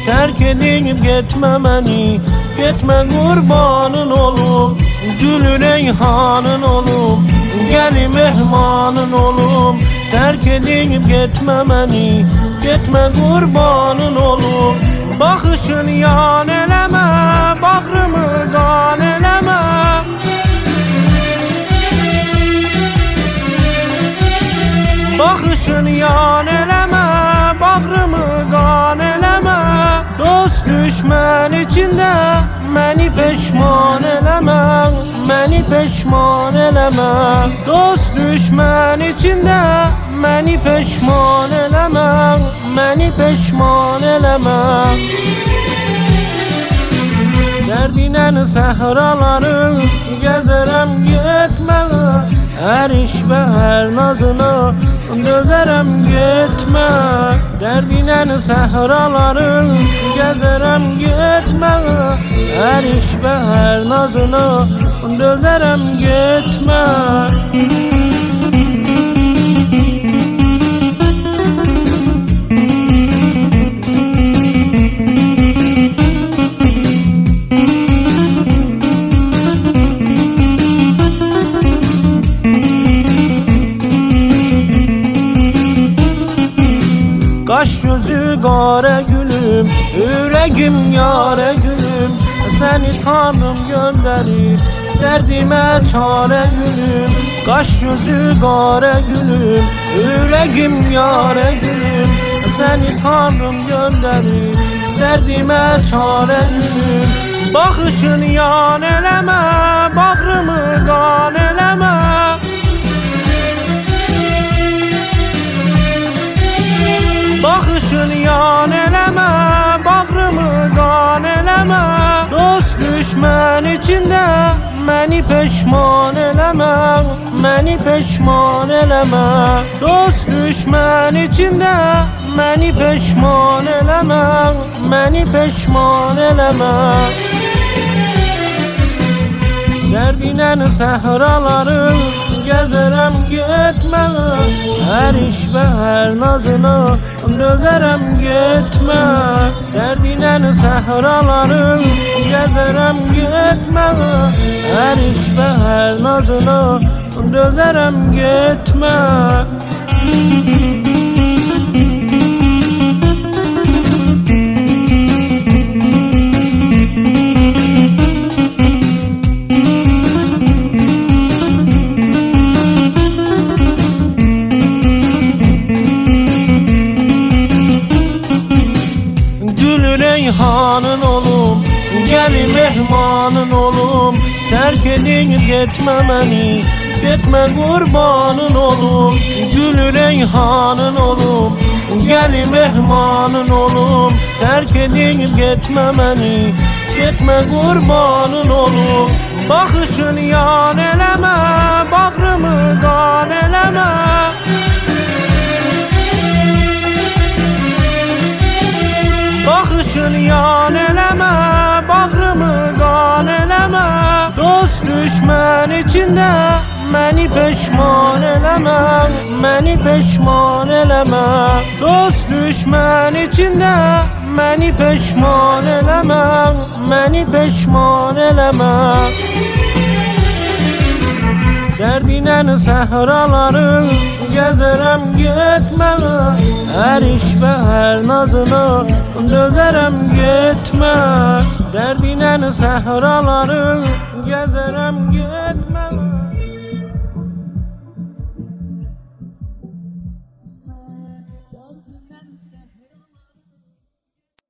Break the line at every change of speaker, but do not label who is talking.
terk edip gitme beni. Gitme kurbanın olum, gülü reyhanın olum, gel mehmanın olum, terk edip gitme beni. Gitme kurbanın olum, bakışın yan eleme, bağrımı kan eleme. Bakışın yan eleme, bağrımı kan eleme. Dost düşman içinde beni peşman eleme, beni peşman eleme. Dost düşman içinde beni peşman eleme, beni peşman eleme. Derdinen sehraları gezerem gitme, her iş ve her nazını dözerem gitme. Derdinen sehraları gezerem gitme, her iş ve her nazını dözerem gitme. Kaş gözü gare gülüm, yüreğim yare gülüm. Seni Tanrım gönderir, derdime çare gülüm. Kaş gözü gare gülüm, yüreğim yare gülüm. Seni Tanrım gönderir, derdime çare gülüm. Bakışın yan eleme, bağrımı kan eleme. Bakışın yan eleme, bağrımı kan eleme. Dost düşman içinde beni peşman eleme, beni peşman eleme. Dost düşman içinde beni peşman eleme, beni peşman eleme. Derdinen sehraları gezerem gitme, her iş ve her nazını dözerem gitme. Derdinen sehraları gezerem gitme, her iş ve her nazını dözerem gitme. Reyhanın olum, gel mehmanın olum, terk edip gitme beni. Gitme kurbanın olum, gül reyhanın olum, gel mehmanın olum, terk edip gitme beni. Gitme kurbanın olum, bakışın yan eleme, bağrımı kan eleme. Bakışın yan eleme, bağrımı kan eleme. Dost düşman içinde beni peşman eleme, beni peşman eleme. Dost düşman içinde beni peşman eleme, beni peşman eleme. Derdinen sehraları gezerem gitme, her iş ve her nazını dözerem gitme. Derdinen sehraları gezerem gitme.